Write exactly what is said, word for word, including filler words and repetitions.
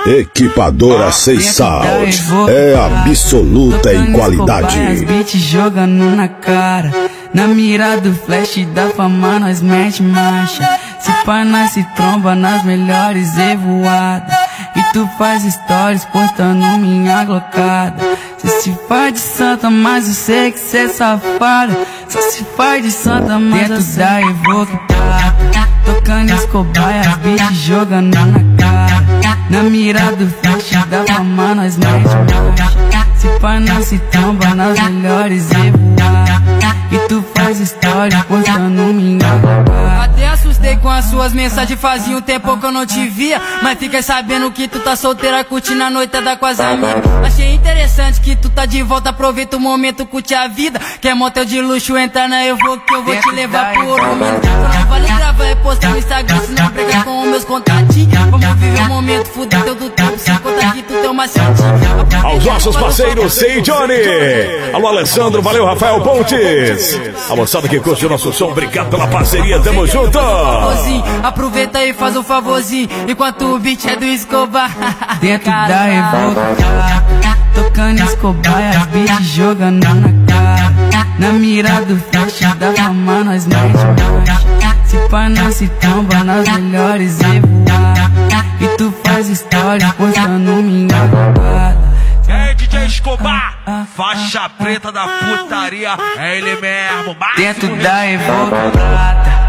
Equipadora seis Sound é absoluta em qualidade. As beats jogando na cara, na mira do flash da fama nós mete marcha. Se pá nós se tromba nas melhores evoadas, e tu faz stories postando minha glocada. Cê se faz de santa, mas eu sei que cê é safada. Só se faz de santa, mas dentro da evoquitada, tocando Escobar, as beats jogando na cara, na mira do flash da fama nós mete marcha. Se pá nós se tromba nas melhores evoadas, e tu faz stories postando minha glocada. Até assustei com as suas mensagens, fazia um tempo que eu não te via, mas fiquei sabendo que tu tá solteira, curtindo a noitada com as amigas. Achei interessante que tu tá de volta, aproveita o momento, curte a vida. Quer motel de luxo, entra na eu vou que eu vou te levar pro ouro. Não vale gravar e postar no Instagram, se não brigar com os meus contatinhos. Vamos viver o momento, fuder teu do tempo, sem contar que tu tem uma certinha. Aos nossos parceiros, Sei Johnny. Alô Alessandro, valeu Rafael Pontes. A moçada que curte o nosso som, obrigado pela parceria, tamo junto. Aproveita e faz um favorzinho, enquanto o beat é do Escobar. Dentro da evocada, tocando Escobar, as beats jogando na cara, na mira do flash da fama nós mete marcha. Se pá nós se tromba nas melhores evoadas, e tu faz stories postando minha glocada. É D J Escobar, faixa preta da putaria, é ele mesmo. Dentro da evocada,